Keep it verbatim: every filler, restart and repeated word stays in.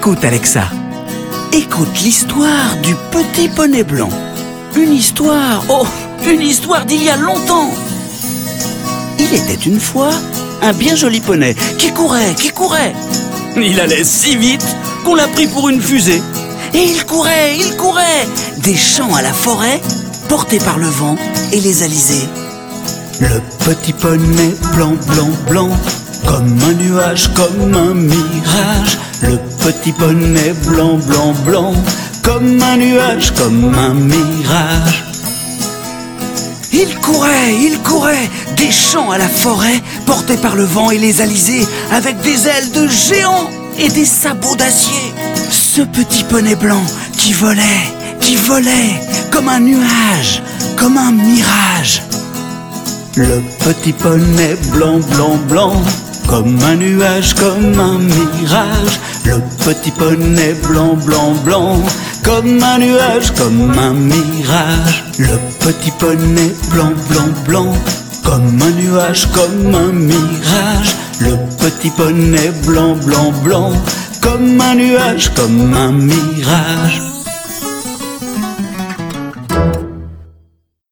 Écoute Alexa, écoute l'histoire du petit poney blanc. Une histoire, oh, une histoire d'il y a longtemps. Il était une fois un bien joli poney qui courait, qui courait. Il allait si vite qu'on l'a pris pour une fusée. Et il courait, il courait, des champs à la forêt, porté par le vent et les alizés. Le petit poney blanc, blanc, blanc, comme un nuage, comme un mirage. Le petit poney blanc, blanc, blanc, comme un nuage, comme un mirage. Il courait, il courait, des champs à la forêt, porté par le vent et les alizés, avec des ailes de géant et des sabots d'acier. Ce petit poney blanc qui volait, qui volait, comme un nuage, comme un mirage. Le petit poney blanc, blanc, blanc, comme un nuage, comme un mirage. Le petit poney blanc, blanc, blanc, comme un nuage, comme un mirage. Le petit poney blanc, blanc, blanc, comme un nuage, comme un mirage. Le petit poney blanc, blanc, blanc, comme un nuage, comme un mirage.